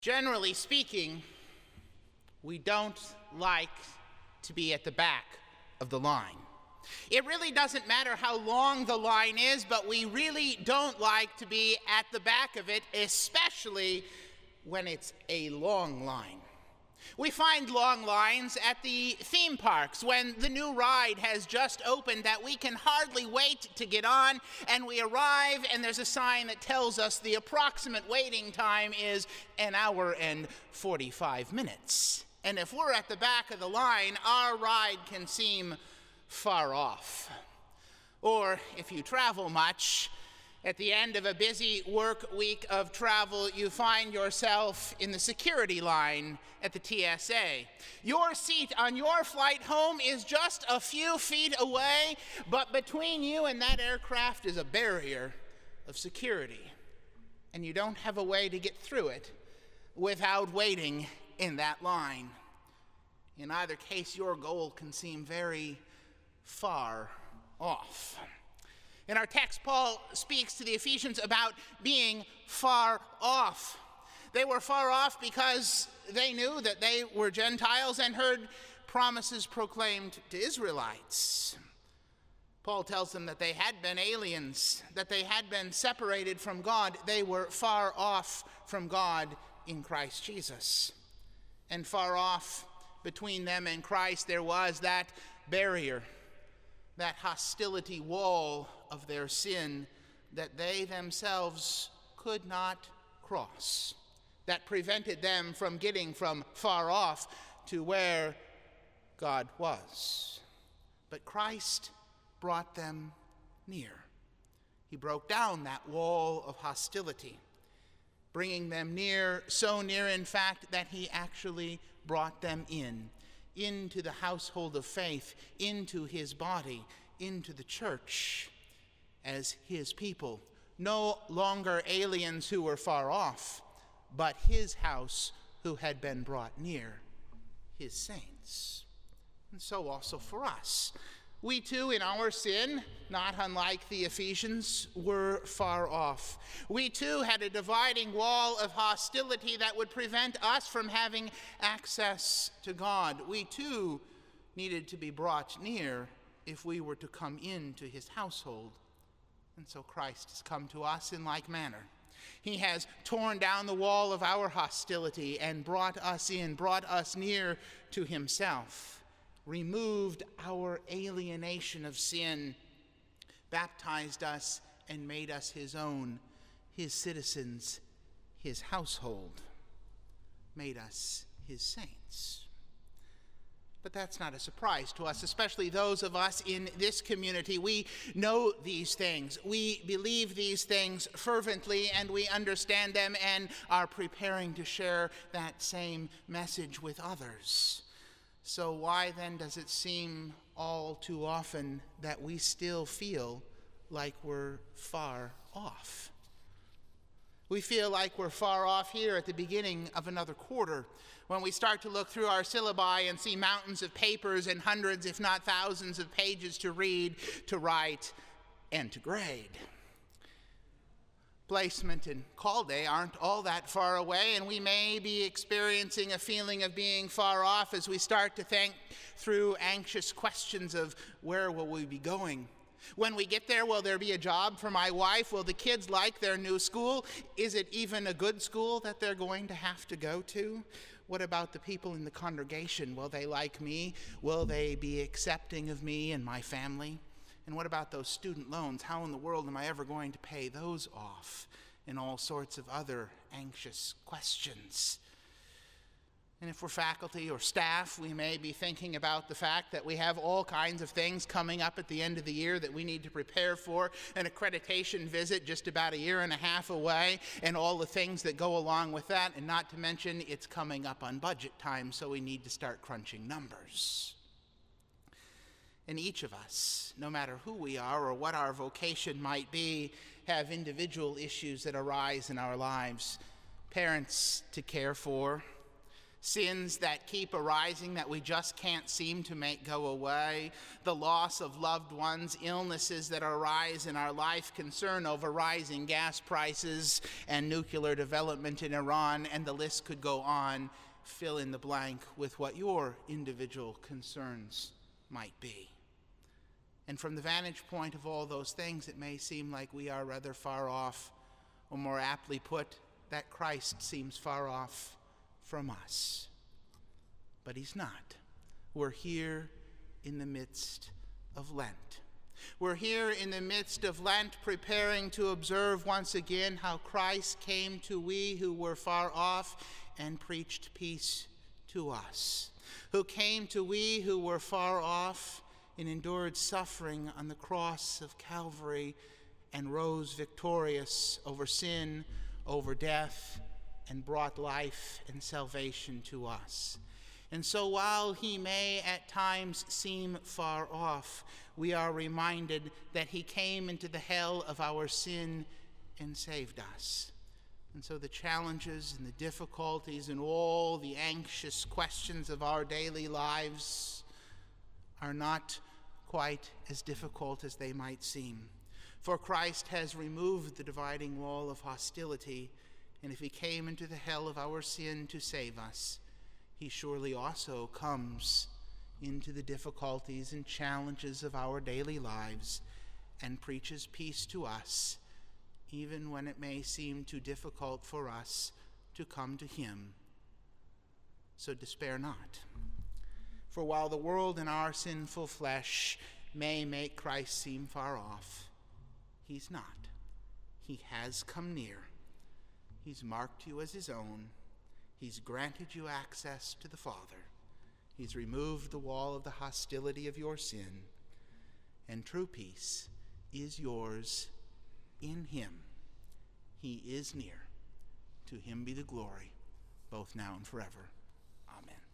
Generally speaking, we don't like to be at the back of the line. It really doesn't matter how long the line is, but we really don't like to be at the back of it, especially when it's a long line. We find long lines at the theme parks when the new ride has just opened that we can hardly wait to get on, and we arrive and there's a sign that tells us the approximate waiting time is 1 hour and 45 minutes. And if we're at the back of the line, our ride can seem far off. Or if you travel much, at the end of a busy work week of travel, you find yourself in the security line at the TSA. Your seat on your flight home is just a few feet away, but between you and that aircraft is a barrier of security, and you don't have a way to get through it without waiting in that line. In either case, your goal can seem very far off. In our text, Paul speaks to the Ephesians about being far off. They were far off because they knew that they were Gentiles and heard promises proclaimed to Israelites. Paul tells them that they had been aliens, that they had been separated from God. They were far off from God in Christ Jesus. And far off between them and Christ, there was that barrier, that hostility wall of their sin that they themselves could not cross, that prevented them from getting from far off to where God was. But Christ brought them near. He broke down that wall of hostility, bringing them near, so near in fact that he actually brought them into the household of faith, into his body, into the church as his people. No longer aliens who were far off, but his house who had been brought near, his saints. And so also for us. We too, in our sin, not unlike the Ephesians, were far off. We too had a dividing wall of hostility that would prevent us from having access to God. We too needed to be brought near if we were to come into his household. And so Christ has come to us in like manner. He has torn down the wall of our hostility and brought us in, brought us near to himself, removed our alienation of sin, baptized us, and made us his own, his citizens, his household, made us his saints. But that's not a surprise to us, especially those of us in this community. We know these things. We believe these things fervently, and we understand them and are preparing to share that same message with others. So why then does it seem all too often that we still feel like we're far off? We feel like we're far off here at the beginning of another quarter, when we start to look through our syllabi and see mountains of papers and hundreds, if not thousands, of pages to read, to write, and to grade. Placement and call day aren't all that far away, and we may be experiencing a feeling of being far off as we start to think through anxious questions of where will we be going? When we get there, will there be a job for my wife? Will the kids like their new school? Is it even a good school that they're going to have to go to? What about the people in the congregation? Will they like me? Will they be accepting of me and my family? And what about those student loans? How in the world am I ever going to pay those off? And all sorts of other anxious questions. And if we're faculty or staff, we may be thinking about the fact that we have all kinds of things coming up at the end of the year that we need to prepare for, an accreditation visit just about 1.5 years away, and all the things that go along with that, and not to mention it's coming up on budget time, so we need to start crunching numbers. And each of us, no matter who we are or what our vocation might be, have individual issues that arise in our lives. Parents to care for, Sins that keep arising that we just can't seem to make go away, the loss of loved ones, illnesses that arise in our life, concern over rising gas prices and nuclear development in Iran, and the list could go on. Fill in the blank with what your individual concerns might be. And from the vantage point of all those things, it may seem like we are rather far off, or more aptly put, that Christ seems far off from us. But he's not. We're here in the midst of Lent. We're here in the midst of Lent, preparing to observe once again how Christ came to we who were far off and preached peace to us, who came to we who were far off and endured suffering on the cross of Calvary and rose victorious over sin, over death, and brought life and salvation to us. And so while he may at times seem far off, we are reminded that he came into the hell of our sin and saved us. And so the challenges and the difficulties and all the anxious questions of our daily lives are not quite as difficult as they might seem. For Christ has removed the dividing wall of hostility, and if he came into the hell of our sin to save us, he surely also comes into the difficulties and challenges of our daily lives and preaches peace to us, even when it may seem too difficult for us to come to him. So despair not. For while the world and our sinful flesh may make Christ seem far off, he's not. He has come near. He's marked you as his own. He's granted you access to the Father. He's removed the wall of the hostility of your sin. And true peace is yours in him. He is near. To him be the glory, both now and forever. Amen.